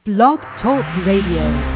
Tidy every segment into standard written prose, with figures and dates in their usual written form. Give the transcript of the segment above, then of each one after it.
Blog Talk Radio.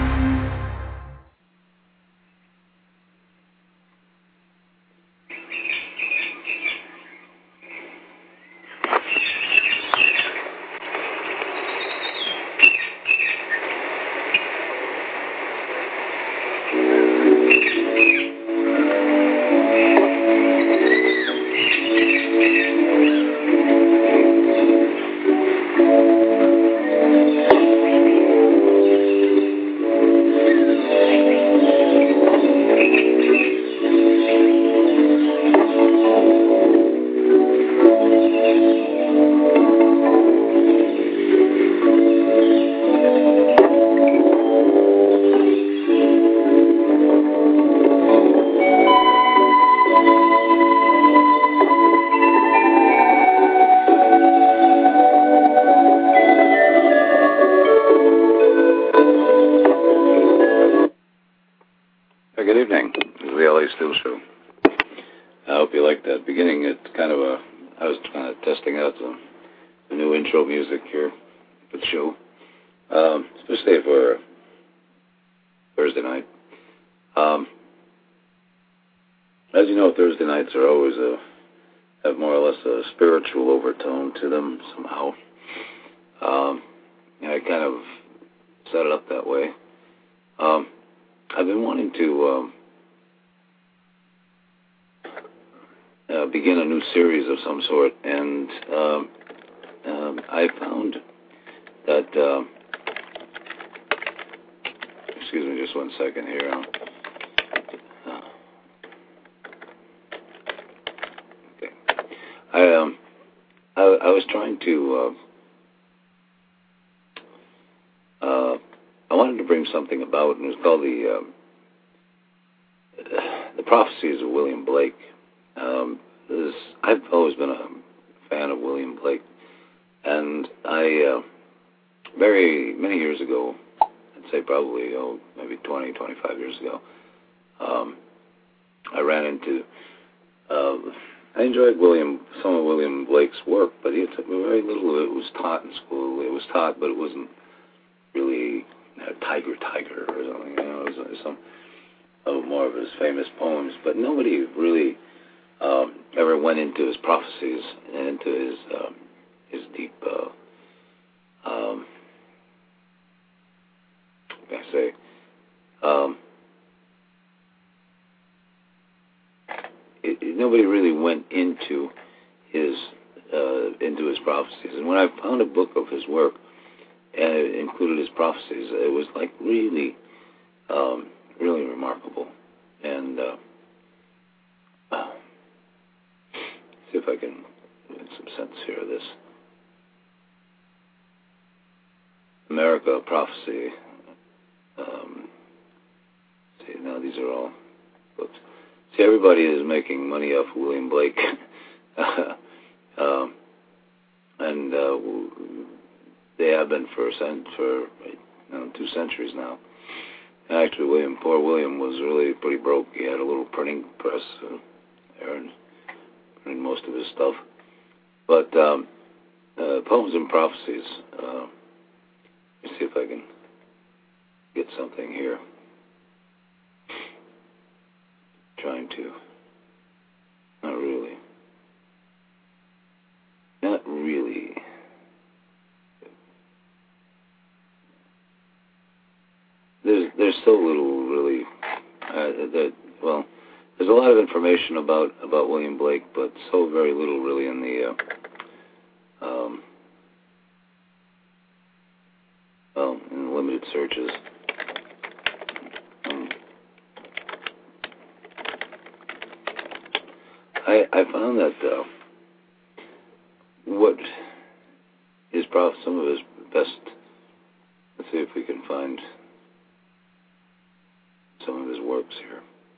I found that, excuse me just one second here. Okay. I was trying to, I wanted to bring something about, and it was called the Prophecies of William Blake. I've always been a fan of William Blake, and I, very many years ago, I'd say probably, maybe 20, 25 years ago, I ran into, I enjoyed some of William Blake's work, but very little of it was taught in school. It was taught, but it wasn't really Tiger or something. It was some more of his famous poems, but nobody really ever went into his prophecies and into his deep, nobody really went into his prophecies. And when I found a book of his work and it included his prophecies, it was like really, really remarkable. And see if I can make some sense here of this. America Prophecy. See, now these are all books. See, everybody is making money off William Blake. And they have been for 2 centuries now. And actually, poor William was really pretty broke. He had a little printing press there and printing most of his stuff. But Poems and Prophecies. Let me see if I can get something here. Trying to. Not really. There's so little really. There's a lot of information about William Blake, but so very little really in the in limited searches. I found that some of his best. Let's see if we can find some of his works here.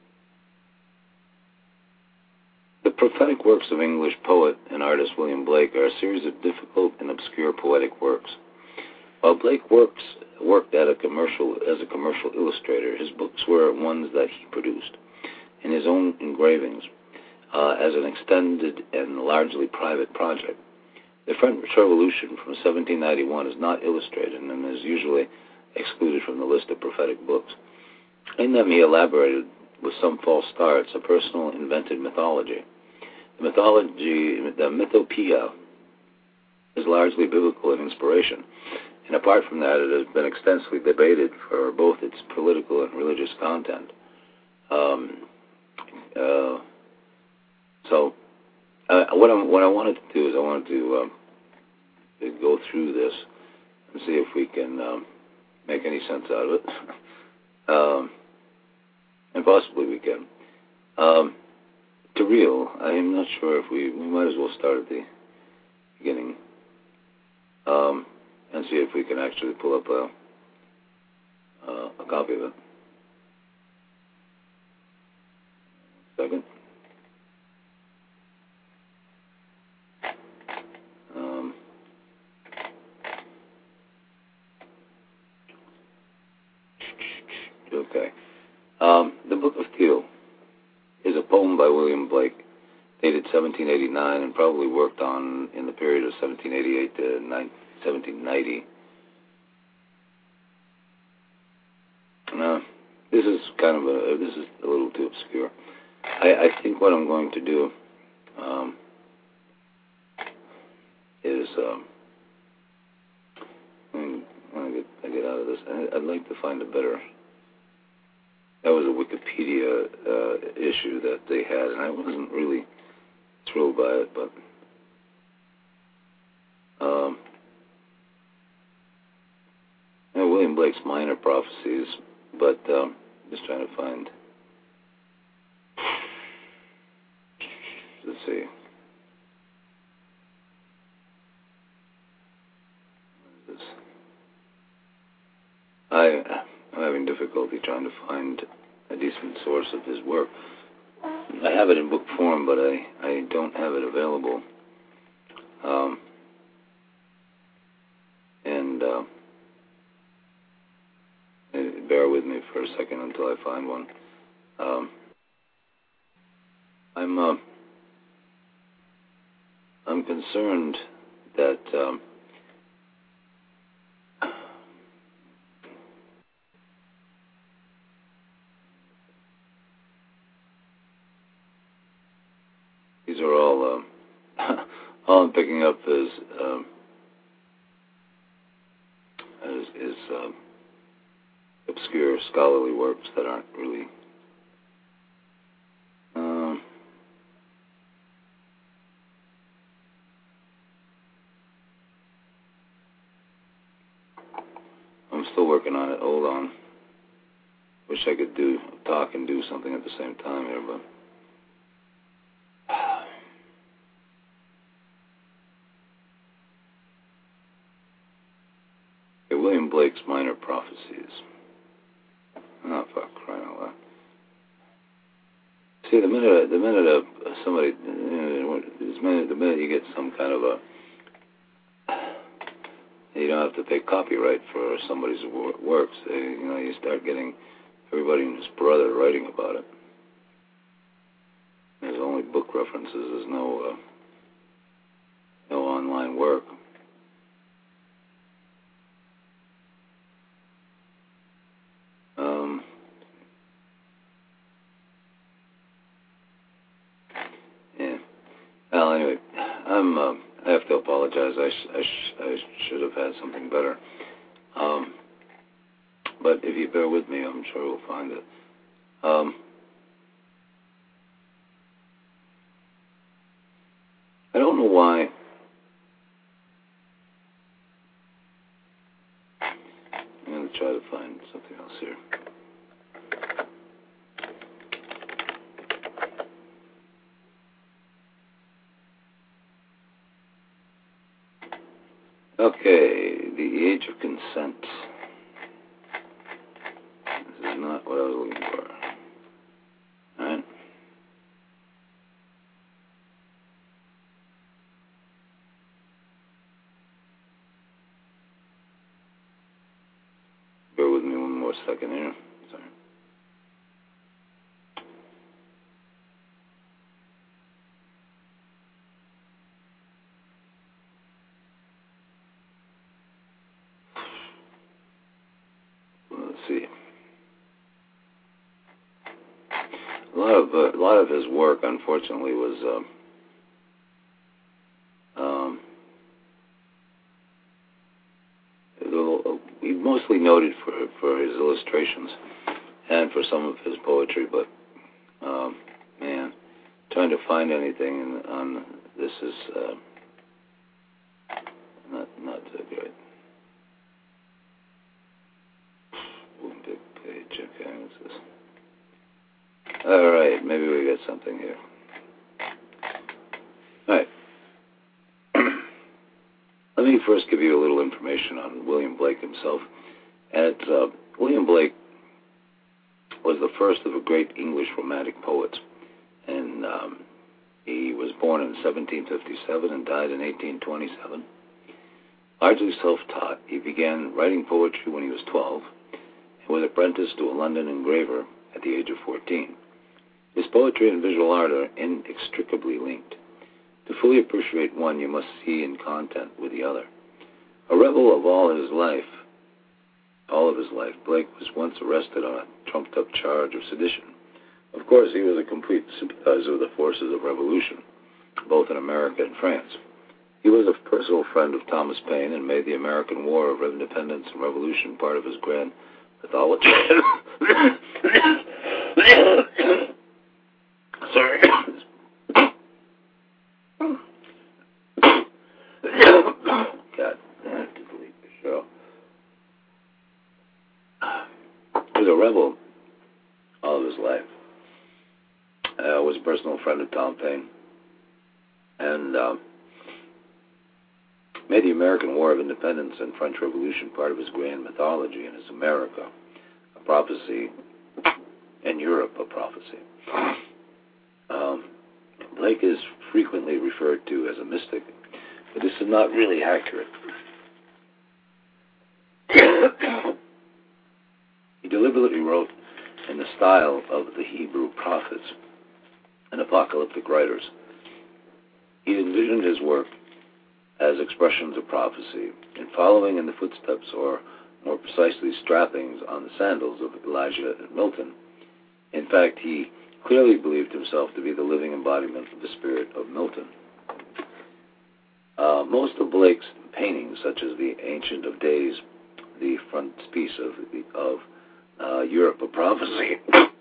The prophetic works of English poet and artist William Blake are a series of difficult and obscure poetic works. While Blake worked as a commercial illustrator, his books were ones that he produced in his own engravings as an extended and largely private project. The French Revolution from 1791 is not illustrated and is usually excluded from the list of prophetic books. In them he elaborated, with some false starts, a personal invented mythology. The mythopoeia, is largely biblical in inspiration, and apart from that, it has been extensively debated for both its political and religious content. What I wanted to do is I wanted to go through this and see if we can make any sense out of it, and possibly we can. To real, I am not sure if we might as well start at the beginning and see if we can actually pull up a copy of it. Second. Okay. The Book of Teal is a poem by William Blake, dated 1789, and probably worked on in the period of 1788 to 1790. This is this is a little too obscure. I think what I'm going to do is when I get out of this, I'd like to find a better. That was a Wikipedia issue that they had, and I wasn't really thrilled by it, but William Blake's Minor Prophecies, but just trying to find. Let's see. What is this? I'm having difficulty trying to find a decent source of his work. I have it in book form, but I don't have it available. Bear with me for a second until I find one. I'm concerned that these are all all I'm picking up is obscure scholarly works that aren't really I'm still working on it. Hold on. Wish I could talk and do something at the same time here, but William Blake's Minor Prophecies. Oh, fuck, crying out loud. See, the minute somebody, the minute you get some kind of you don't have to pay copyright for somebody's works. You start getting everybody and his brother writing about it. There's only book references. There's no online work. Yeah. Well, anyway, I have to apologize. I should have had something better. But if you bear with me, I'm sure we'll find it. I don't know why. I'm going to try to find something else here. Okay, The Age of Consent. This is not what I was looking for. Alright. Bear with me one more second here. Sorry. see. A lot of his work, unfortunately, was he's mostly noted for his illustrations and for some of his poetry. But man, trying to find anything on this is not so good. One big page. Okay, what's this? All right, maybe we got something here. All right. Let me first give you a little information on William Blake himself. And William Blake was the first of the great English Romantic poets. And he was born in 1757 and died in 1827. Largely self-taught, he began writing poetry when he was 12 and was apprenticed to a London engraver at the age of 14. His poetry and visual art are inextricably linked. To fully appreciate one, you must see in content with the other. A rebel of all of his life, Blake was once arrested on a trumped-up charge of sedition. Of course, he was a complete sympathizer of the forces of revolution, both in America and France. He was a personal friend of Thomas Paine and made the American War of Independence and Revolution part of his grand mythology. Sorry. God, I have to delete the show. He was a rebel all of his life. Was a personal friend of Tom Paine. And made the American War of Independence and French Revolution part of his grand mythology and his America a prophecy, and Europe a prophecy. Blake is frequently referred to as a mystic, but this is not really accurate. He deliberately wrote in the style of the Hebrew prophets and apocalyptic writers. He envisioned his work as expressions of prophecy, and following in the footsteps, or more precisely strappings on the sandals of Elijah and Milton. In fact, he clearly believed himself to be the living embodiment of the spirit of Milton. Most of Blake's paintings, such as the Ancient of Days, the frontispiece of Europe of Prophecy,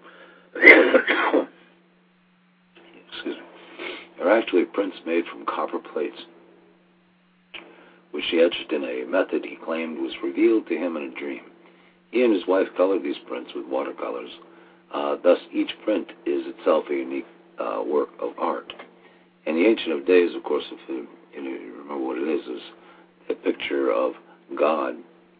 excuse me, are actually prints made from copper plates, which he etched in a method he claimed was revealed to him in a dream. He and his wife colored these prints with watercolors. Thus, each print is itself a unique work of art. And the Ancient of Days, of course, if you remember what it is a picture of God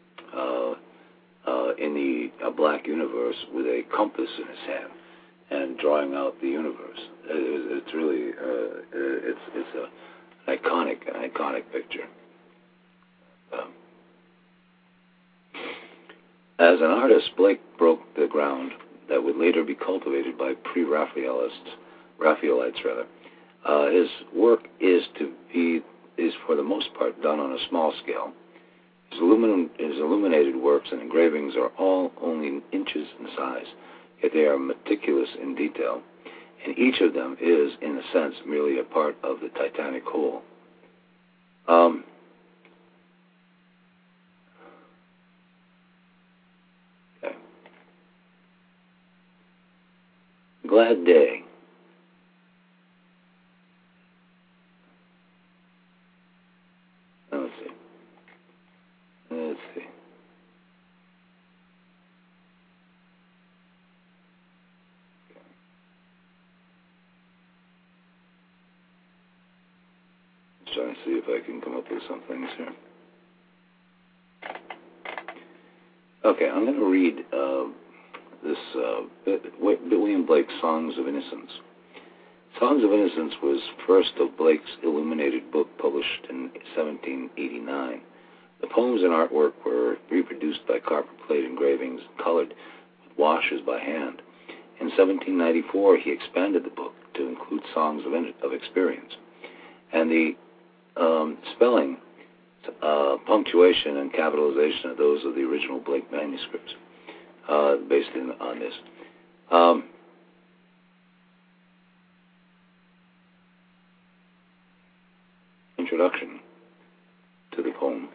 in a black universe with a compass in his hand and drawing out the universe. It's really it's an iconic picture. As an artist, Blake broke the ground that would later be cultivated by Raphaelites. His work is for the most part done on a small scale. His illuminated works and engravings are all only inches in size, yet they are meticulous in detail, and each of them is, in a sense, merely a part of the titanic whole. Okay. Glad Day. Let's see. Just trying to see if I can come up with some things here. Okay, I'm going to read William Blake's Songs of Innocence. Songs of Innocence was first of Blake's illuminated book published in 1789. The poems and artwork were reproduced by copperplate engravings and colored with washes by hand. In 1794, he expanded the book to include songs of experience. And the spelling, punctuation, and capitalization of those of the original Blake manuscripts based on this. Introduction to the poem,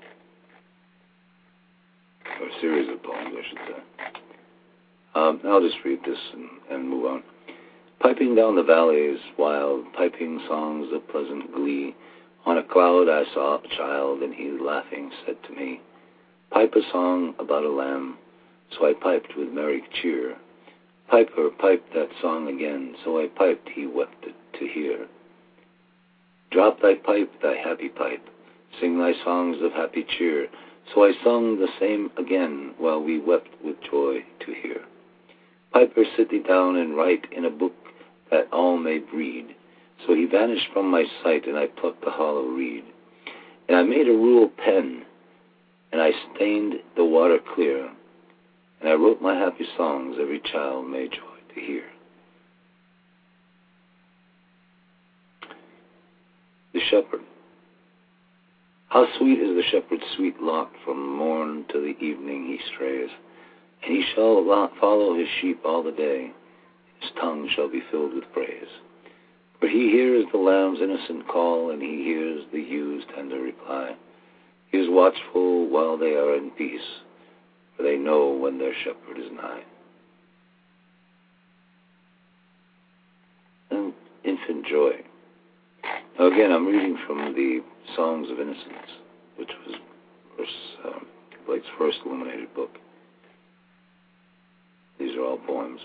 or a series of poems, I should say. I'll just read this and move on. Piping down the valleys, wild, piping songs of pleasant glee. On a cloud I saw a child, and he, laughing, said to me, "Pipe a song about a lamb." So I piped with merry cheer. "Piper, pipe that song again." So I piped, he wept it to hear. "Drop thy pipe, thy happy pipe. Sing thy songs of happy cheer." So I sung the same again, while we wept with joy to hear. "Piper, sit thee down and write in a book that all may read." So he vanished from my sight, and I plucked the hollow reed. And I made a rule pen, and I stained the water clear, and I wrote my happy songs every child may joy to hear. The Shepherd. How sweet is the shepherd's sweet lot, from morn till the evening he strays, and he shall follow his sheep all the day, his tongue shall be filled with praise. For he hears the lamb's innocent call, and he hears the ew's tender reply. He is watchful while they are in peace, for they know when their shepherd is nigh. And infant joy. Now again, I'm reading from the Songs of Innocence, which was Blake's first illuminated book. These are all poems.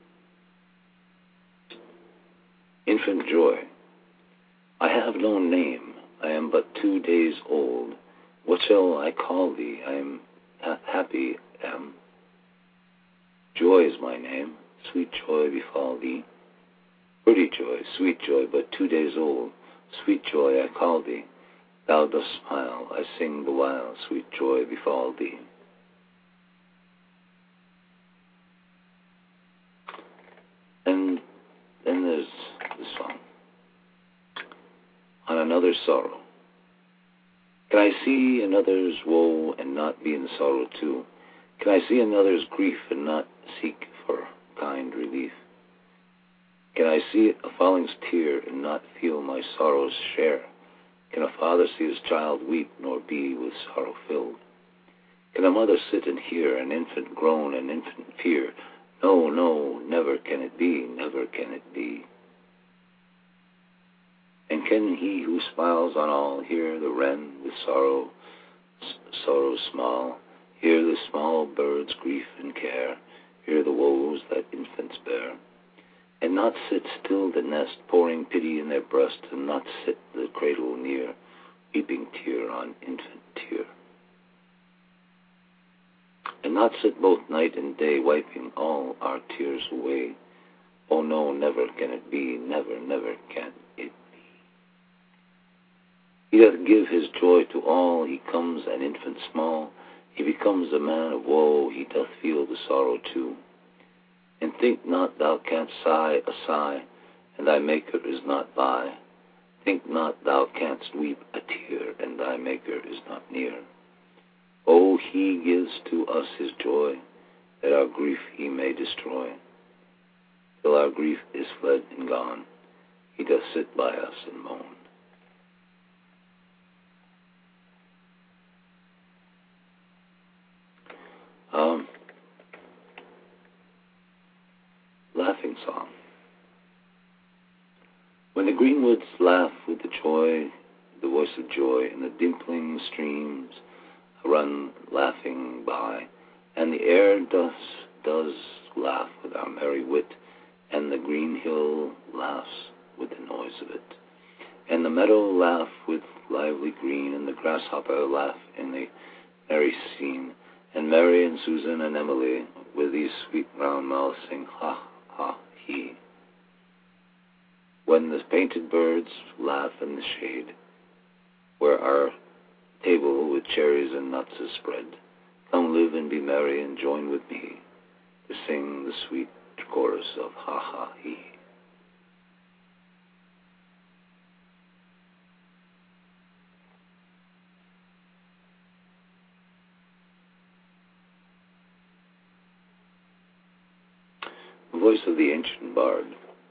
Infant joy. I have no name. I am but 2 days old. What shall I call thee? I am happy am. Joy is my name. Sweet joy befall thee. Pretty joy, sweet joy, but 2 days old. Sweet joy I call thee. Thou dost smile. I sing the while. Sweet joy befall thee. And then there's the song. On another's sorrow. Can I see another's woe and not be in sorrow too? Can I see another's grief and not seek for kind relief? Can I see a falling's tear and not feel my sorrow's share? Can a father see his child weep nor be with sorrow filled? Can a mother sit and hear an infant groan and infant fear? No, no, never can it be, never can it be. And can he who smiles on all hear the wren with sorrow small, hear the small bird's grief and care, hear the woes that infants bear, and not sit still the nest, pouring pity in their breast, and not sit the cradle near, weeping tear on infant tear, and not sit both night and day, wiping all our tears away? Oh no, never can it be, never, never can it be. He doth give his joy to all. He comes an infant small. He becomes a man of woe. He doth feel the sorrow too. And think not thou canst sigh a sigh, and thy Maker is not by. Think not thou canst weep a tear, and thy Maker is not near. Oh, he gives to us his joy, that our grief he may destroy. Till our grief is fled and gone, he doth sit by us and moan. Laughing song. When the greenwoods laugh with the voice of joy, and the dimpling streams run laughing by, and the air does laugh with our merry wit, and the green hill laughs with the noise of it, and the meadow laugh with lively green, and the grasshopper laugh in the merry scene, and Mary and Susan and Emily with these sweet round mouths sing ha, ha, he. When the painted birds laugh in the shade, where our table with cherries and nuts is spread, come live and be merry and join with me to sing the sweet chorus of ha, ha, he. voice of the ancient bard.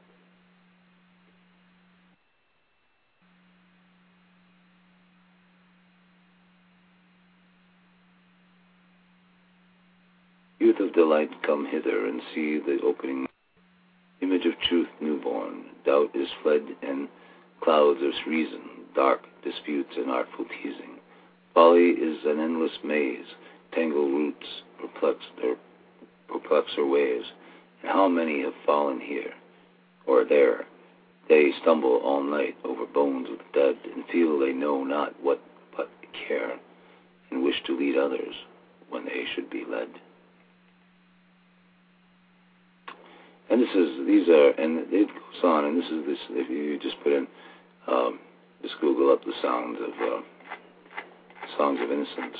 Youth of delight, come hither and see the opening image of truth newborn. Doubt is fled and clouds of reason, dark disputes and artful teasing. Folly is an endless maze, tangled roots perplex her ways. And how many have fallen here or there? They stumble all night over bones of the dead and feel they know not what but care, and wish to lead others when they should be led. And and it goes on, and this, if you just put in, just Google up the sounds of Songs of Innocence.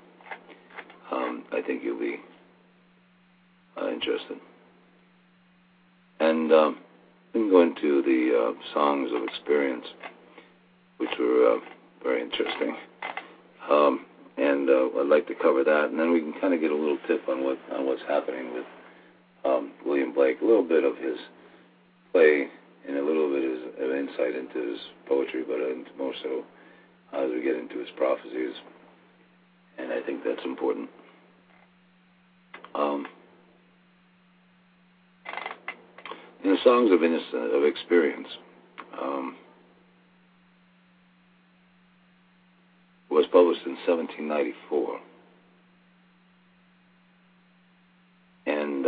I think you'll be interested. And then go into the Songs of Experience, which were very interesting. And I'd like to cover that, and then we can kind of get a little tip on what's happening with William Blake, a little bit of his play and a little bit of insight into his poetry, but more so as we get into his prophecies, and I think that's important. In the Songs of Experience, was published in 1794, and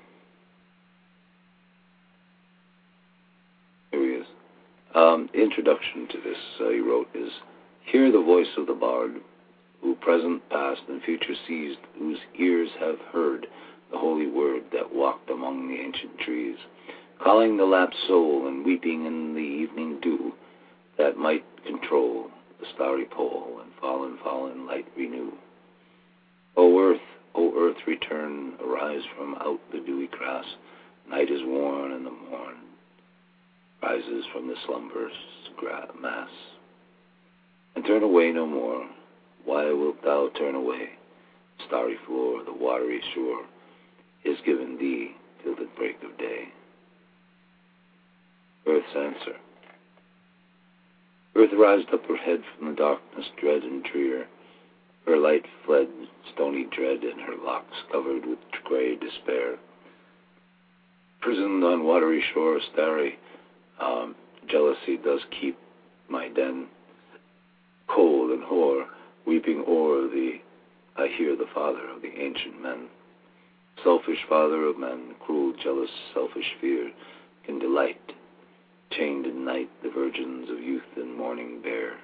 here he is. The introduction to this, he wrote, is, "Hear the voice of the bard, who present, past, and future sees, whose ears have heard the holy word that walked among the ancient trees, calling the lapsed soul and weeping in the evening dew, that might control the starry pole and fallen light renew. O earth, return, arise from out the dewy grass. Night is worn and the morn rises from the slumberous mass. And turn away no more. Why wilt thou turn away? Starry floor, the watery shore, is given thee till the break of day." Earth's answer. Earth rised up her head from the darkness dread and drear. Her light fled, stony dread, and her locks covered with grey despair. Prisoned on watery shore, starry jealousy does keep my den. Cold and hoar, weeping o'er thee, I hear the father of the ancient men. Selfish father of men, cruel, jealous, selfish fear, can delight. Chained in night, the virgins of youth and morning bear.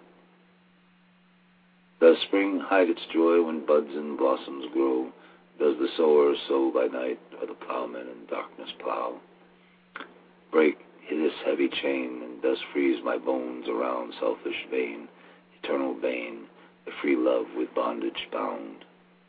Does spring hide its joy when buds and blossoms grow? Does the sower sow by night, or the plowman in darkness plow? Break this heavy chain, and thus freeze my bones around selfish vein, eternal bane, the free love with bondage bound.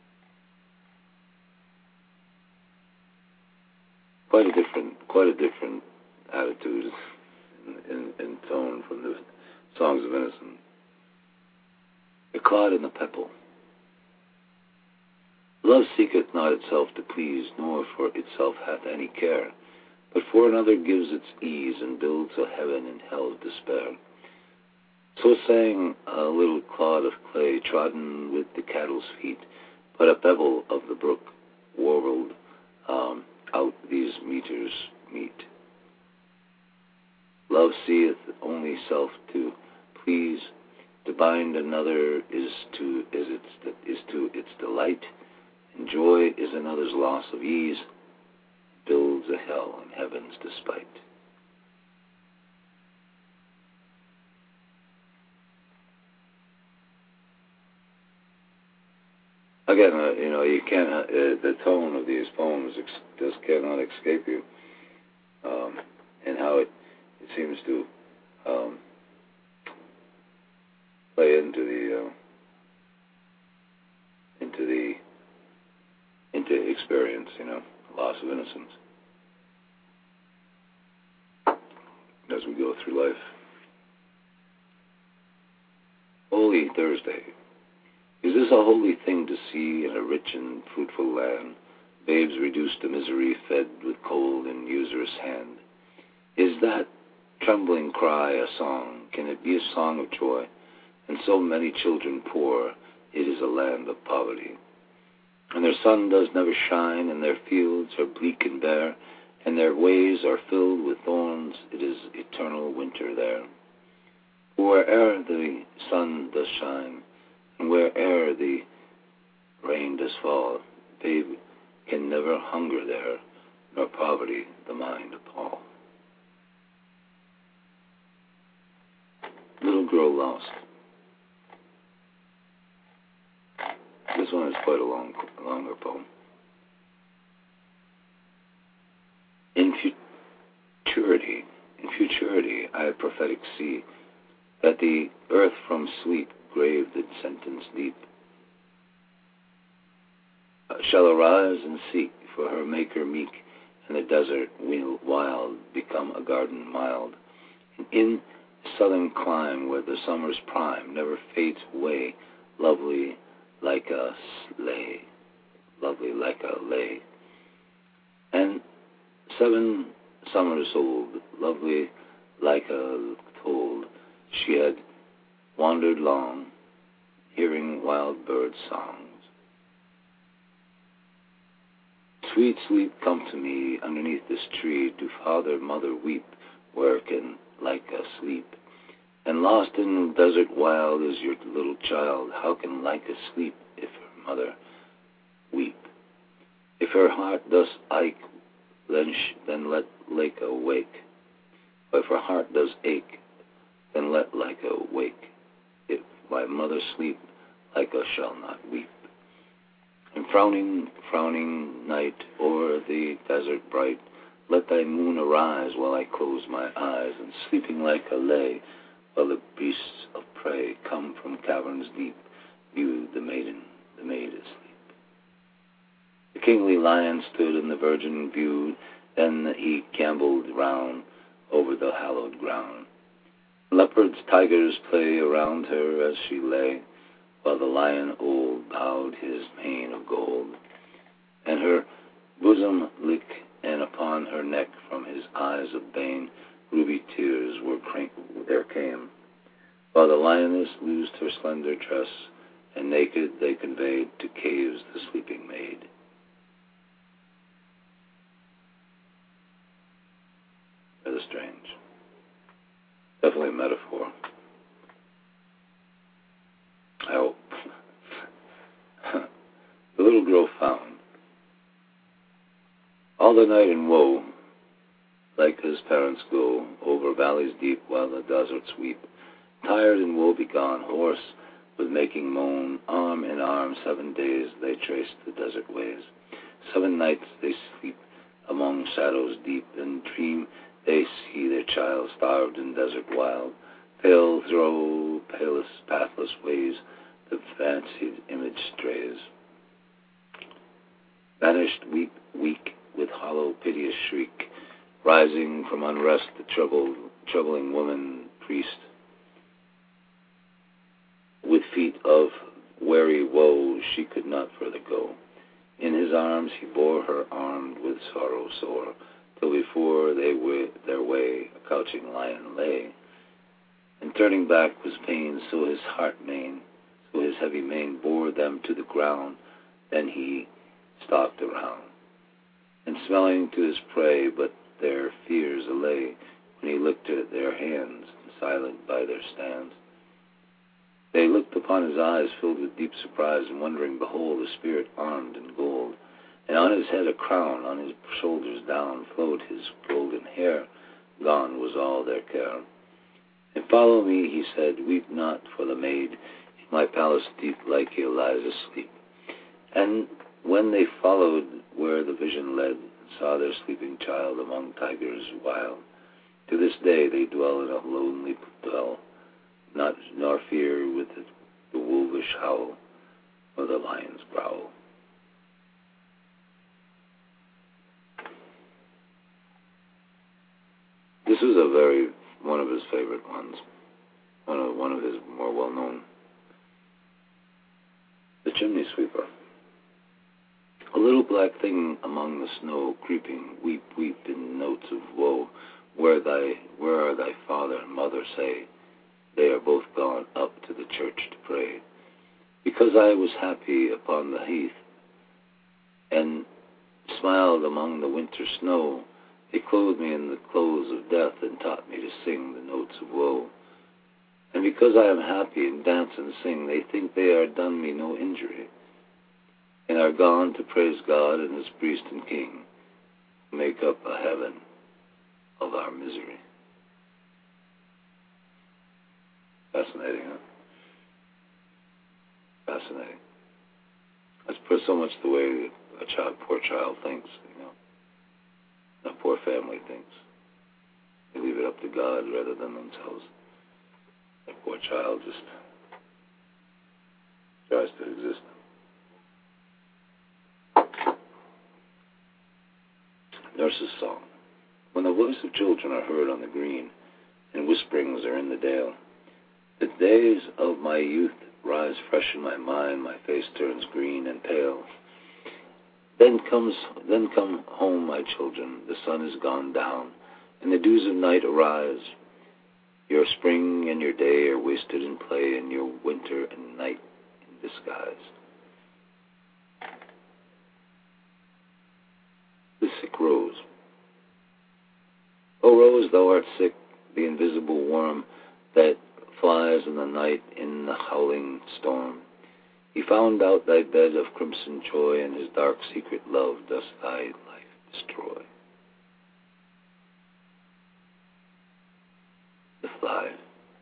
Quite a different attitude in tone from the Songs of Innocence. The clod and the pebble. Love seeketh not itself to please, nor for itself hath any care, but for another gives its ease, and builds a heaven and hell of despair. So sang a little clod of clay, trodden with the cattle's feet, but a pebble of the brook warbled out these meters meet. Love seeth only self to please. To bind another is to its delight, and joy is another's loss of ease. Builds a hell in heaven's despite. Again, you cannot. The tone of these poems just cannot escape you, and how it seems to play into experience, loss of innocence as we go through life. Holy Thursday. Is this a holy thing to see in a rich and fruitful land, babes reduced to misery, fed with cold and usurious hand. Is that trembling cry a song? Can it be a song of joy? And so many children poor, it is a land of poverty. And their sun does never shine, and their fields are bleak and bare, and their ways are filled with thorns, it is eternal winter there. Where'er the sun does shine, and where'er the rain does fall, babe can never hunger there, nor poverty the mind appall. Little Girl Lost. This one is quite a longer poem. In futurity, I prophetic see that the earth from sleep, grave did sentence deep, shall arise and seek for her maker meek, and the desert wild become a garden mild. And in southern clime where the summer's prime never fades away, lovely like a lay, and 7 summers old, lovely like a told, she had wandered long, hearing wild bird songs. Sweet sleep, come to me underneath this tree. Do father, mother weep, where can like a sleep? And lost in desert wild is your little child. How can like a sleep if her mother weep? If her heart does ache, then let like awake. If her heart does ache, then let like awake. If my mother sleep, like a shall not weep. And frowning night o'er the desert bright, let thy moon arise while I close my eyes, and sleeping like a lay, while the beasts of prey come from caverns deep, view the maid asleep. The kingly lion stood and the virgin viewed, then he gamboled round over the hallowed ground. Leopards, tigers play around her as she lay, while the lion old bowed his mane of gold, and her bosom lick, and upon her neck from his eyes of bane ruby tears there came, while the lioness loosed her slender tress, and naked they conveyed to caves the sleeping maid. Rather strange. Definitely a metaphor. I hope. The little girl found. All the night in woe, like his parents go, over valleys deep while the deserts weep. Tired and woe begone, hoarse with making moan, arm in arm 7 days they traced the desert ways. 7 nights they sleep among shadows deep, and dream they see their child starved in desert wild. Pale through palest, pathless ways, the fancied image strays. Vanished, weak, with hollow, piteous shriek, rising from unrest, the troubling woman priest. With feet of weary woe, she could not further go. In his arms he bore her, armed with sorrow sore, till before their way a couching lion lay. And turning back was pain, so his heavy mane bore them to the ground. Then he stalked around, and smelling to his prey, but their fears allay, when he looked at their hands, silent by their stands. They looked upon his eyes, filled with deep surprise, and wondering, behold, a spirit armed in gold, and on his head a crown, on his shoulders down flowed his golden hair. Gone was all their care. And follow me, he said, weep not for the maid, in my palace deep Lycia lies asleep. And when they followed where the vision led, saw their sleeping child among tigers wild, to this day they dwell in a lonely dell, nor fear with the wolvish howl or the lion's growl. This is one of his favorite ones, one of his more well-known. The Chimney Sweeper. A little black thing among the snow, creeping, weep, weep in notes of woe. Where are thy father and mother? Say, they are both gone up to the church to pray. Because I was happy upon the heath, and smiled among the winter snow, they clothed me in the clothes of death, and taught me to sing the notes of woe. And because I am happy and dance and sing, they think they are done me no injury, and are gone to praise God and his priest and king, make up a heaven of our misery. Fascinating, huh? Fascinating. That's so much the way that poor child thinks, a poor family thinks. They leave it up to God rather than themselves. That poor child just tries to exist. Nurse's Song. When the voice of children are heard on the green, and whisperings are in the dale, the days of my youth rise fresh in my mind, my face turns green and pale. Then come home, my children, the sun is gone down, and the dews of night arise. Your spring and your day are wasted in play, and your winter and night in disguise. The sick rose. O rose, thou art sick, the invisible worm that flies in the night in the howling storm. He found out thy bed of crimson joy, and his dark secret love does thy life destroy. The fly.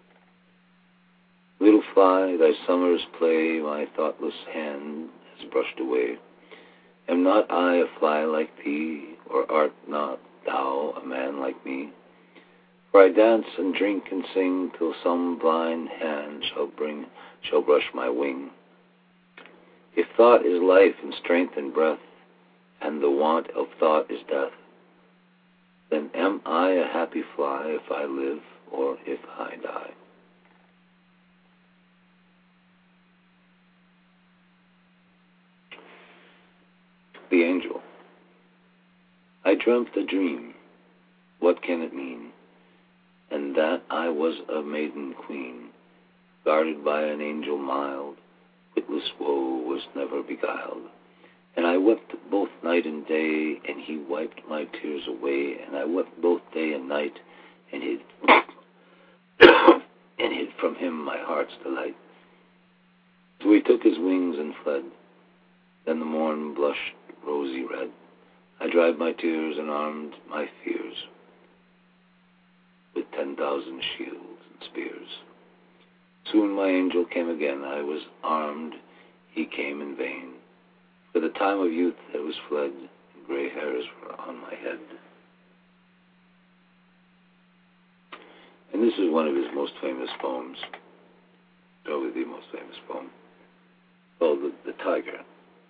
Little fly, thy summer's play my thoughtless hand has brushed away. Am not I a fly like thee, or art not thou a man like me? For I dance and drink and sing till some blind hand shall brush my wing. If thought is life and strength and breath, and the want of thought is death, then am I a happy fly if I live or if I die? The Angel. I dreamt a dream. What can it mean? And that I was a maiden queen, guarded by an angel mild, witless woe was never beguiled. And I wept both night and day, and he wiped my tears away, and I wept both day and night, and hid and hid from him my heart's delight. So he took his wings and fled. Then the morn blushed rosy red. I dried my tears and armed my fears with 10,000 shields and spears. Soon my angel came again. I was armed, he came in vain. For the time of youth that was fled, and gray hairs were on my head. And this is one of his most famous poems, probably the most famous poem, called The Tiger.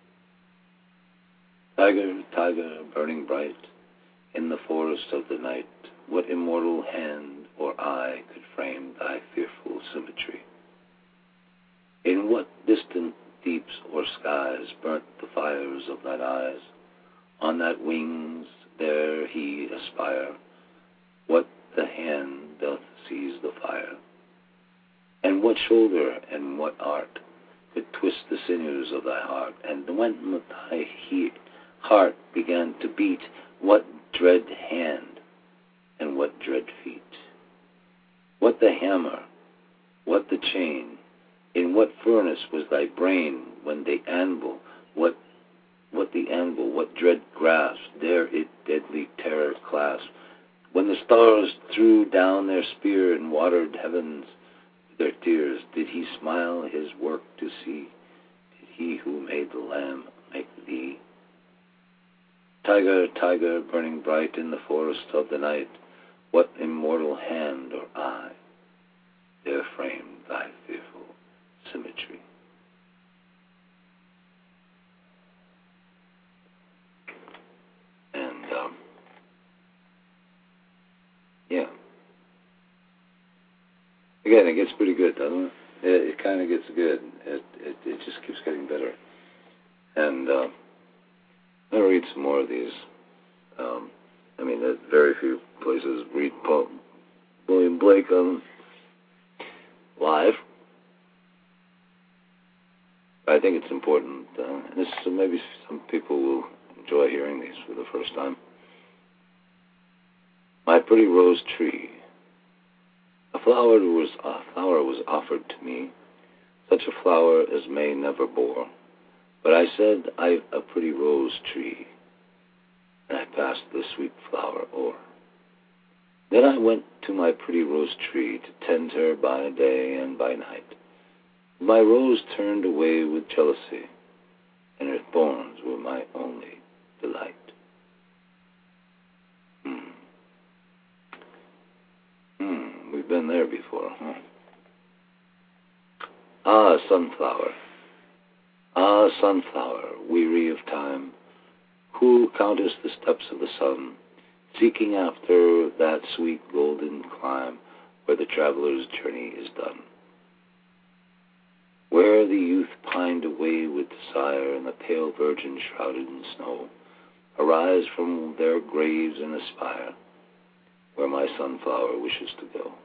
Tiger, tiger, burning bright, in the forest of the night, what immortal hand or eye could frame thy fearful symmetry? In what distant deeps or skies burnt the fires of thine eyes? On that wings there he aspire, what the hand doth seize the fire? And what shoulder and what art could twist the sinews of thy heart? And when thy heart began to beat, what dread hand and what dread feet? What the hammer, what the chain? In what furnace was thy brain when the anvil, what the anvil, what dread grasp dare it deadly terror clasp? When the stars threw down their spear and watered heavens with their tears, did he smile his work to see? Did he who made the lamb make thee? Tiger, tiger, burning bright in the forest of the night, what immortal hand or eye dare frame thy fearful symmetry? And, yeah. Again, it gets pretty good, doesn't it? It kind of gets good. It just keeps getting better. And, I'm going to read some more of these. There's very few places read William Blake on live. I think it's important. Maybe some people will enjoy hearing these for the first time. My pretty rose tree. A flower was offered to me, such a flower as May never bore. But I said, I've a pretty rose tree, and I passed the sweet flower o'er. Then I went to my pretty rose tree to tend her by day and by night. My rose turned away with jealousy, and her thorns were my only delight. We've been there before, huh? Ah, sunflower. Ah, sunflower, weary of time, who countest the steps of the sun, seeking after that sweet golden clime where the traveler's journey is done. Where the youth pined away with desire and the pale virgin shrouded in snow arise from their graves and aspire where my sunflower wishes to go.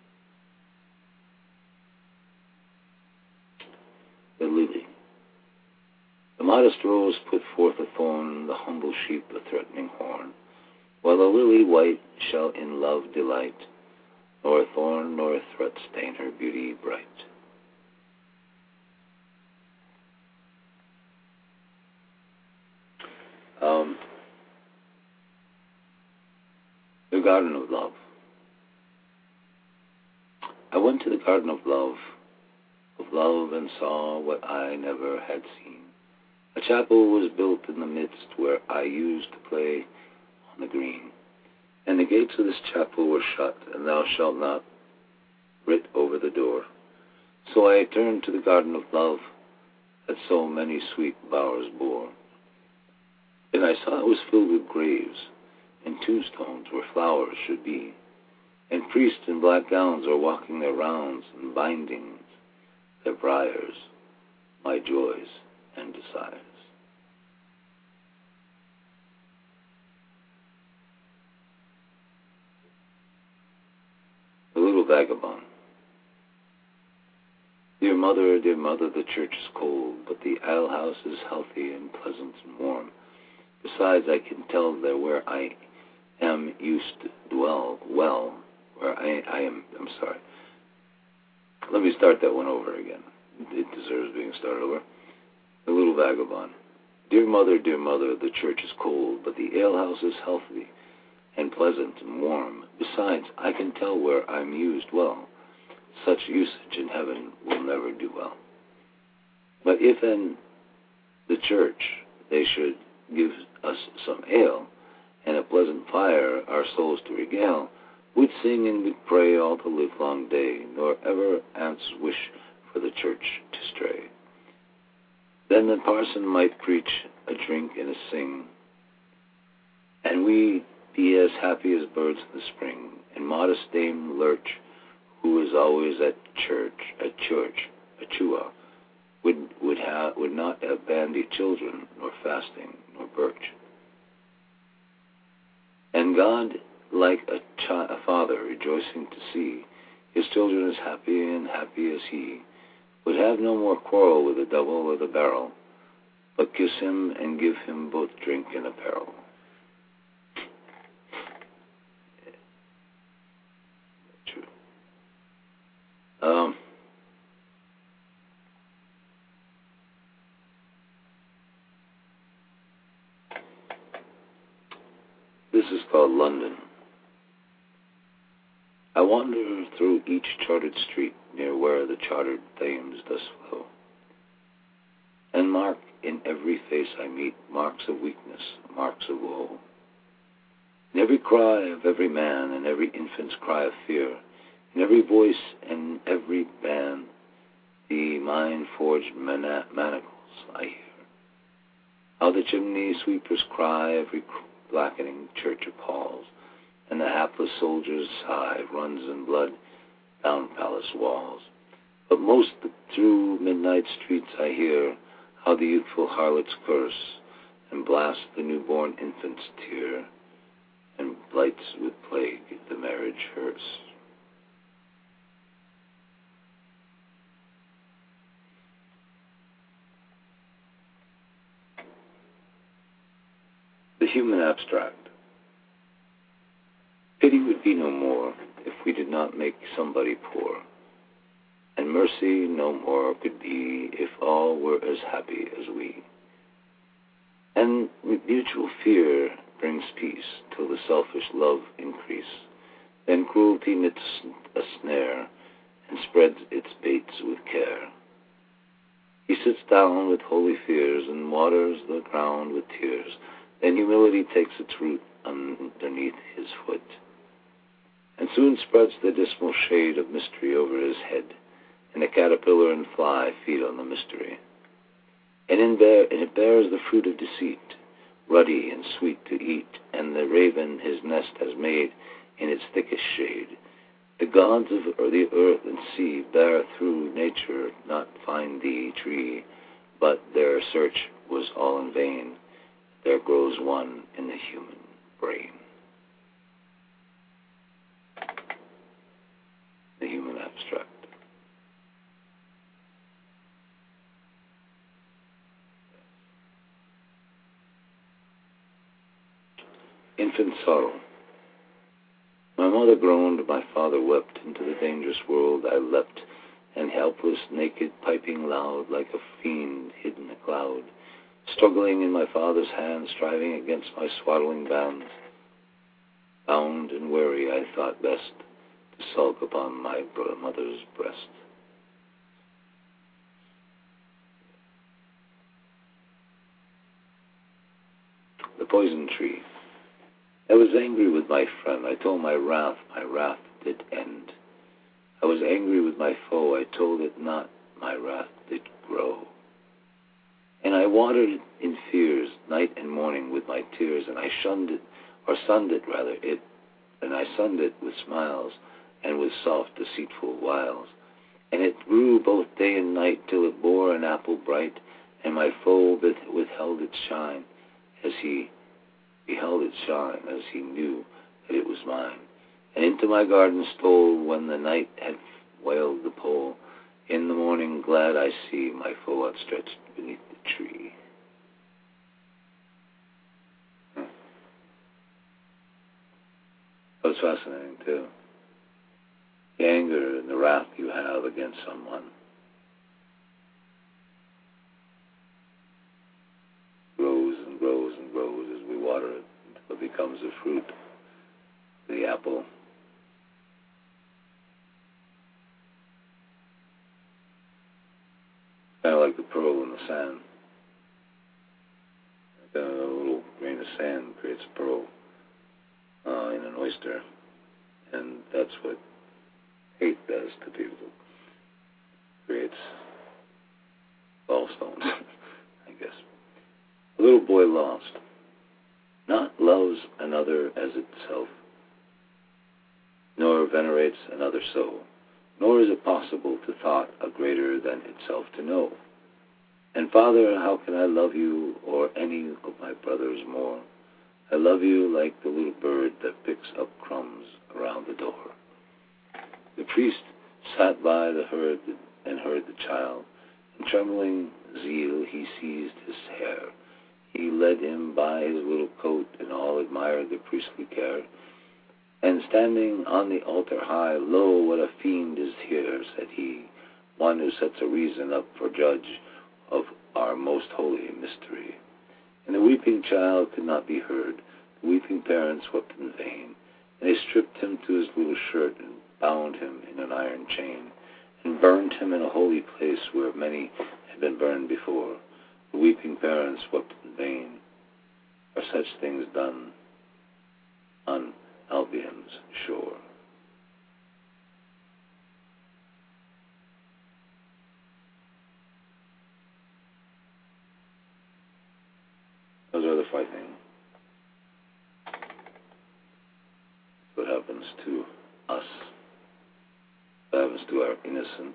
The lily. The modest rose put forth a thorn, the humble sheep a threatening horn, while the lily white shall in love delight, nor a thorn nor a threat stain her beauty bright. The Garden of Love. I went to the Garden of Love, and saw what I never had seen. A chapel was built in the midst where I used to play on the green, and the gates of this chapel were shut, and thou shalt not writ over the door. So I turned to the Garden of Love that so many sweet bowers bore, and I saw it was filled with graves and tombstones where flowers should be, and priests in black gowns are walking their rounds and binding their briars, my joys and desires. The Little Vagabond. Dear mother, the church is cold, but the alehouse is healthy and pleasant and warm. Besides, I can tell there where I am used to dwell well, where I'm sorry. Let me start that one over again. It deserves being started over. The Little Vagabond. Dear mother, the church is cold, but the alehouse is healthy and pleasant and warm. Besides, I can tell where I'm used well. Such usage in heaven will never do well. But if in the church they should give us some ale and a pleasant fire our souls to regale, we'd sing and we'd pray all the livelong day, nor ever answer wish for the church to stray. Then the parson might preach a drink and a sing, and we be as happy as birds in the spring. And modest Dame Lurch, who is always at church, a chua, would not have bandy children, nor fasting, nor birch. And God, like a father rejoicing to see his children as happy and happy as he, would have no more quarrel with the devil or the barrel, but kiss him and give him both drink and apparel. True. This is called London. I wander through each chartered street near where the chartered Thames does flow, and mark in every face I meet marks of weakness, marks of woe. In every cry of every man, and every infant's cry of fear, in every voice and every band, the mind-forged manacles I hear. How the chimney sweepers cry, every blackening church appalls, and the hapless soldier's sigh runs in blood down palace walls. But most through midnight streets I hear how the youthful harlots curse, and blasts the newborn infant's tear, and blights with plague the marriage hearse. The human abstract. Pity would be no more if we did not make somebody poor, and mercy no more could be if all were as happy as we. And with mutual fear brings peace till the selfish love increase. Then cruelty knits a snare and spreads its baits with care. He sits down with holy fears and waters the ground with tears. Then humility takes its root underneath his foot, and soon spreads the dismal shade of mystery over his head, and the caterpillar and fly feed on the mystery. And it bears the fruit of deceit, ruddy and sweet to eat, and the raven his nest has made in its thickest shade. The gods of the earth and sea bear through nature not find thee, tree, but their search was all in vain. There grows one in the human brain. The human abstract. Infant sorrow. My mother groaned, my father wept. Into the dangerous world I leapt, and helpless, naked, piping loud, like a fiend hid in a cloud, struggling in my father's hand, striving against my swaddling bands. Bound and weary, I thought best to sulk upon my mother's breast. The poison tree. I was angry with my friend. I told my wrath did end. I was angry with my foe. I told it not, my wrath did grow. And I watered it in fears, night and morning with my tears, and I sunned it rather, and I sunned it with smiles, and with soft, deceitful wiles. And it grew both day and night, till it bore an apple bright, and my foe withheld its shine, as he beheld its shine, as he knew that it was mine. And into my garden stole, when the night had wailed the pole. In the morning glad I see my foe outstretched beneath the tree. That was fascinating, too. The anger and the wrath you have against someone grows and grows and grows as we water it until it becomes the fruit, the apple. Kind of like the pearl in the sand. A little grain of sand creates a pearl in an oyster, and that's what hate does to people. Creates gallstones, I guess. A little boy lost, not loves another as itself, nor venerates another so, nor is it possible to thought a greater than itself to know. And Father, how can I love you or any of my brothers more? I love you like the little bird that picks up crumbs around the door. The priest sat by the herd and heard the child. In trembling zeal he seized his hair. He led him by his little coat, and all admired the priestly care. And standing on the altar high, lo, what a fiend is here, said he, one who sets a reason up for judge of our most holy mystery. And the weeping child could not be heard. The weeping parents wept in vain. And they stripped him to his little shirt and bound him in an iron chain, and burned him in a holy place where many had been burned before. The weeping parents wept in vain. Are such things done on Albion's shore? Those are the fighting. What happens to us? What happens to our innocence?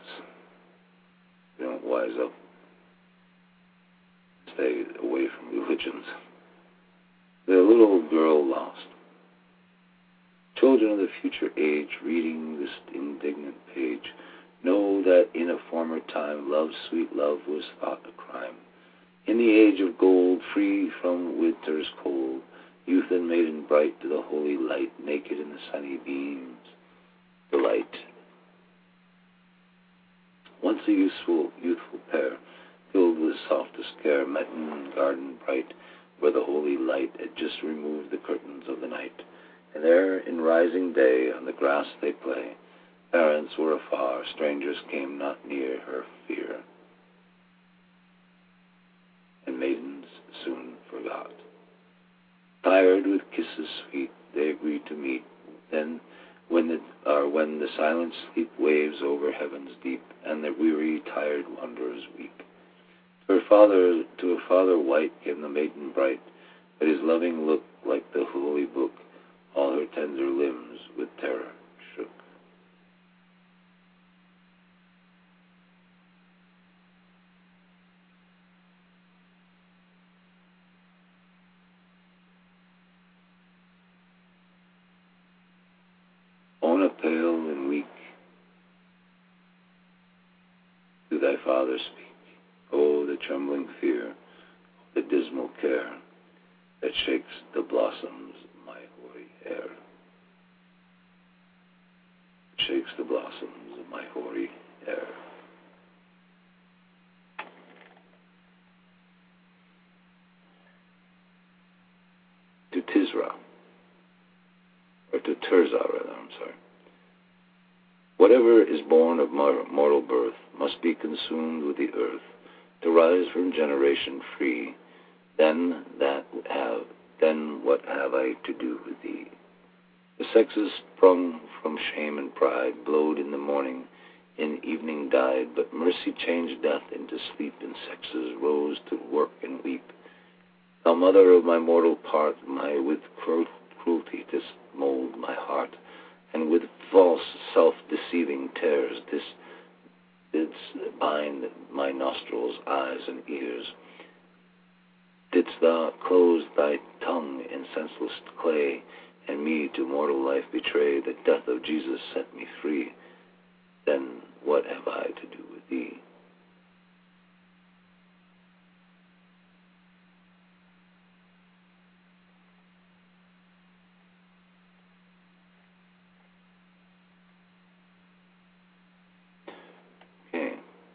We don't wise up. Stay away from religions. The little girl lost. Children of the future age, reading this indignant page, know that in a former time love's sweet love was thought a crime. In the age of gold, free from winter's cold, youth and maiden bright to the holy light, naked in the sunny beams, delight. Once a youthful pair, filled with softest care, met in garden bright, where the holy light had just removed the curtains of the night. And there, in rising day, on the grass they play. Parents were afar, strangers came not near her fear. And maidens soon forgot. Tired with kisses sweet, they agreed to meet. Then, when the silent sleep waves over heaven's deep, and the weary, tired wanderers weep. To her father white came the maiden bright, but his loving look, like the holy book, all her tender limbs with terror shook. Ona pale and weak, to thy father speak. Oh, the trembling fear, the dismal care, that shakes the blossoms of my hoary hair. Shakes the blossoms of my hoary hair. To Tirzah, rather, I'm sorry. Whatever is born of mortal birth must be consumed with the earth, to rise from generation free. Then what have I to do with thee? The sexes sprung from shame and pride, blowed in the morning, in evening died, but mercy changed death into sleep, and sexes rose to work and weep. Thou mother of my mortal part, with cruelty didst mold my heart, and with false self-deceiving tears didst bind my nostrils, eyes, and ears. Didst thou close thy tongue in senseless clay, and me to mortal life betray? The death of Jesus set me free. Then what have I to do with thee? Okay.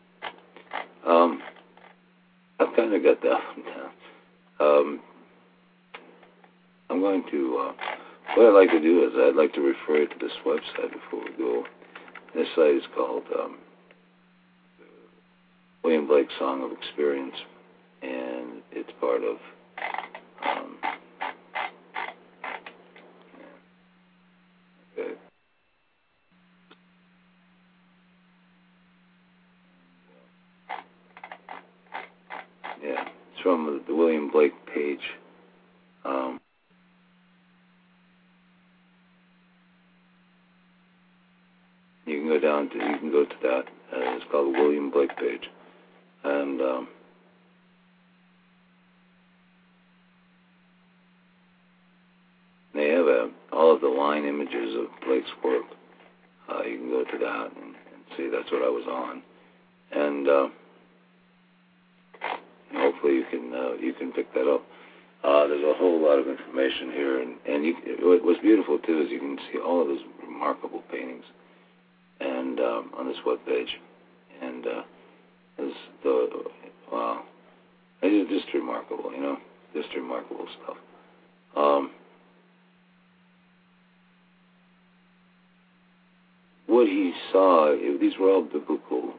I've kind of got that one down. I'm going to, what I'd like to do is I'd like to refer you to this website before we go. This site is called William Blake Song of Experience, and it's part of okay. Yeah, it's from the William Blake page. You can go to that. It's called the William Blake page, and they have all of the line images of Blake's work. You can go to that and see. That's what I was on, and hopefully you can pick that up. There's a whole lot of information here, and what's beautiful too is you can see all of those remarkable paintings, and on this webpage, and it's just remarkable, just remarkable stuff. What he saw, these were all biblical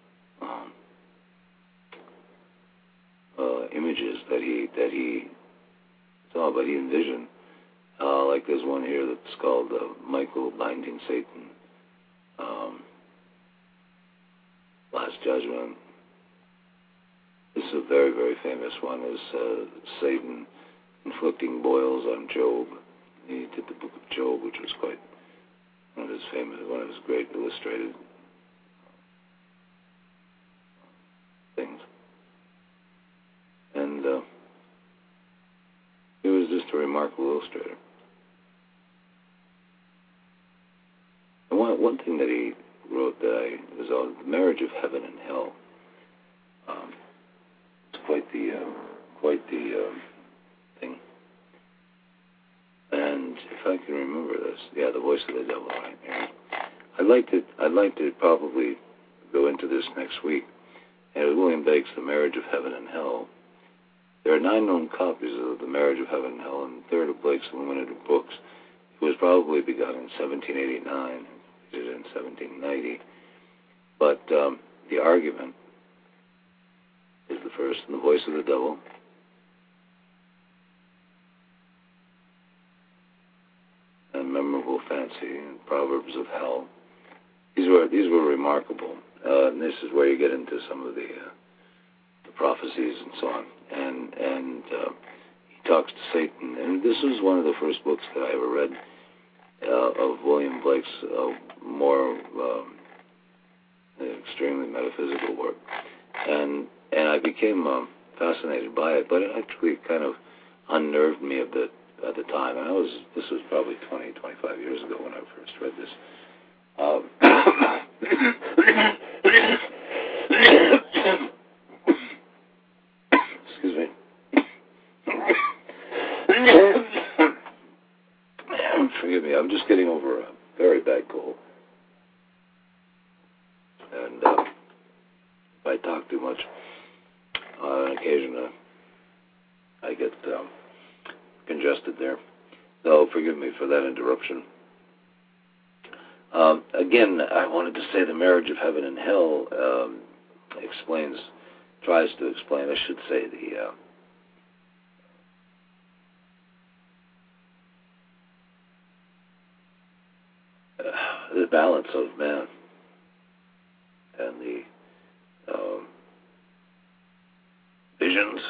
images that he saw, but he envisioned. Like there's one here that's called Michael binding Satan, Last Judgment. This is a very, very famous one, is Satan inflicting boils on Job. He did the book of Job, which was quite one of his great illustrated things. And it was just a remarkable illustrator. And one thing that he wrote that was on the marriage of heaven and hell. It's quite the thing. And if I can remember this, yeah, the voice of the devil, right? Yeah. I'd like to probably go into this next week. And William Blake's The Marriage of Heaven and Hell. There are 9 known copies of The Marriage of Heaven and Hell, and the third of Blake's Illuminated Books. It was probably begun in 1789, did it in 1790. But The Argument is the first, and The Voice of the Devil. And Memorable Fancy, and Proverbs of Hell. These were remarkable. And this is where you get into some of the prophecies and so on. And he talks to Satan. And this was one of the first books that I ever read of William Blake's more extremely metaphysical work. And I became fascinated by it, but it actually kind of unnerved me a bit at the time. And this was probably 20, 25 years ago when I first read this. Excuse me. Forgive me, I'm just getting over a very bad cold. And if I talk too much, on occasion I get congested there. So forgive me for that interruption. Again, I wanted to say The Marriage of Heaven and Hell tries to explain, I should say, the balance of man and the visions,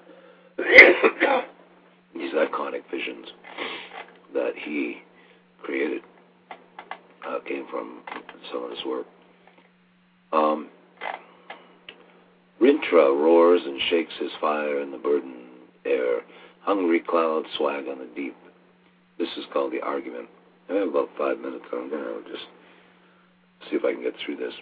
these iconic visions that he created. Came from some of his work. Rintrah roars and shakes his fire in the burdened air. Hungry clouds swag on the deep. This is called The Argument. I have about 5 minutes, so I'm going to just see if I can get through this.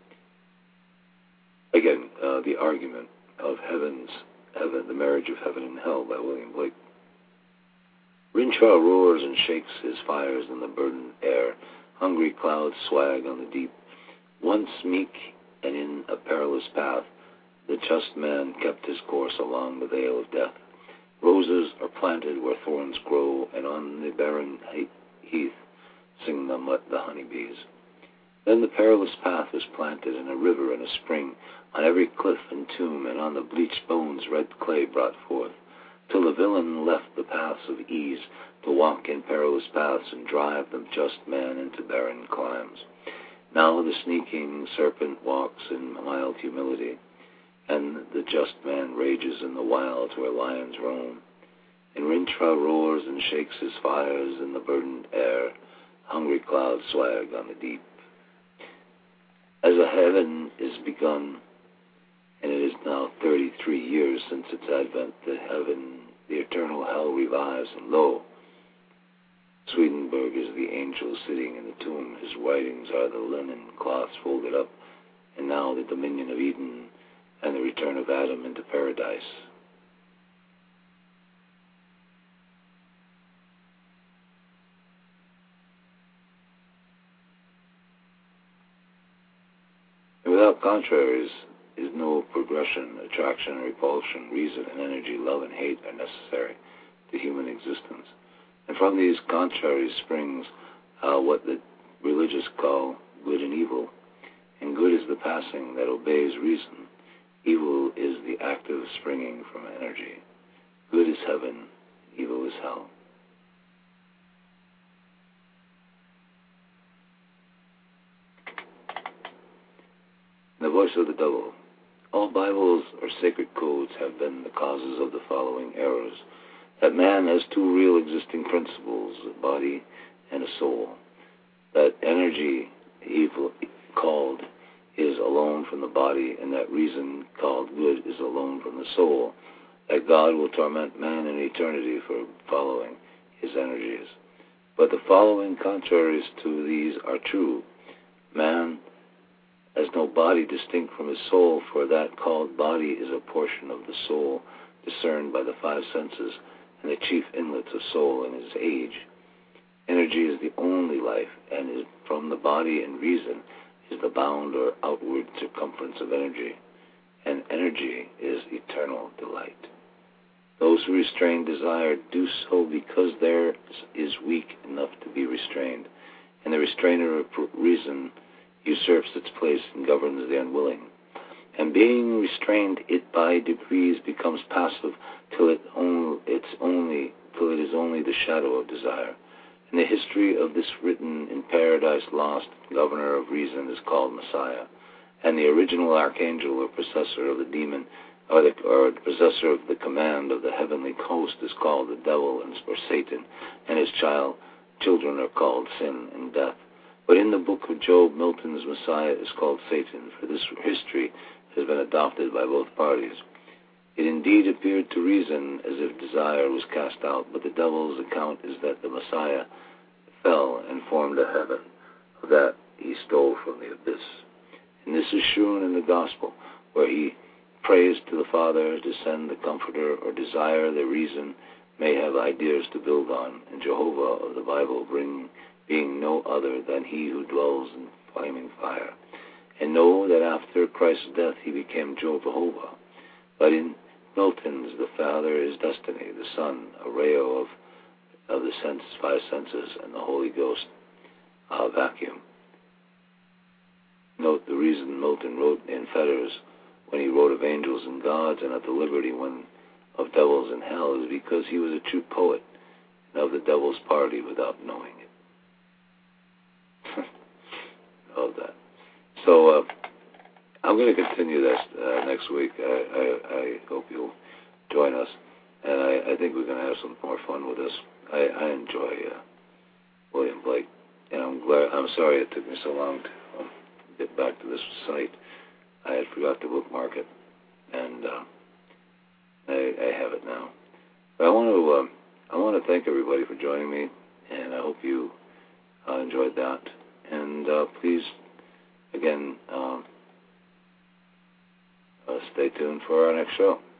Again, The Argument of The Marriage of Heaven and Hell by William Blake. Rintrah roars and shakes his fires in the burdened air. Hungry clouds swag on the deep. Once meek and in a perilous path, the just man kept his course along the vale of death. Roses are planted where thorns grow, and on the barren heath sing the honeybees. Then the perilous path was planted in a river and a spring, on every cliff and tomb, and on the bleached bones red clay brought forth, till the villain left the paths of ease, to walk in perilous paths and drive the just man into barren climes. Now the sneaking serpent walks in mild humility, and the just man rages in the wilds where lions roam. And Rintrah roars and shakes his fires in the burdened air. Hungry clouds swag on the deep. As a heaven is begun, and it is now 33 years since its advent, the eternal hell revives, and lo, Swedenborg is the angel sitting in the tomb. His writings are the linen cloths folded up, and now the dominion of Eden and the return of Adam into paradise. And without contraries is no progression, attraction, repulsion, reason and energy, love and hate are necessary to human existence. And from these contraries springs what the religious call good and evil. And good is the passing that obeys reason. Evil is the active springing from energy. Good is heaven, evil is hell. The voice of the devil. All Bibles or sacred codes have been the causes of the following errors: that man has two real existing principles, a body and a soul; that energy, evil called, is alone from the body, and that reason called good is alone from the soul; that God will torment man in eternity for following his energies. But the following contraries to these are true. Man has no body distinct from his soul, for that called body is a portion of the soul, discerned by the five senses, and the chief inlets of soul in his age. Energy is the only life, and is from the body and reason is the bound or outward circumference of energy, and energy is eternal delight. Those who restrain desire do so because theirs is weak enough to be restrained, and the restrainer of reason usurps its place and governs the unwilling. And being restrained, it by degrees becomes passive till it is only the shadow of desire. In the history of this written in Paradise Lost, governor of reason is called Messiah, and the original archangel or possessor of the demon, or the possessor of the command of the heavenly host is called the devil or Satan, and his children are called sin and death. But in the book of Job, Milton's Messiah is called Satan, for this history has been adopted by both parties. It indeed appeared to reason as if desire was cast out, but the devil's account is that the Messiah fell and formed a heaven. Of that he stole from the abyss. And this is shown in the Gospel, where he prays to the Father to send the Comforter, or desire the reason may have ideas to build on, and Jehovah of the Bible being no other than he who dwells in flaming fire. And know that after Christ's death he became Jehovah. But in Milton's, the Father is destiny, the Son, a rayo of the five senses, and the Holy Ghost, a vacuum. Note the reason Milton wrote in fetters when he wrote of angels and gods, and at the liberty when of devils and hell, is because he was a true poet and of the devil's party without knowing it. Love that. So I'm going to continue this next week. I hope you'll join us, and I think we're going to have some more fun with this. I enjoy William Blake, and I'm sorry it took me so long to get back to this site. I had forgot to bookmark it, and I have it now. But I want to thank everybody for joining me, and I hope you enjoyed that. And please, again, stay tuned for our next show.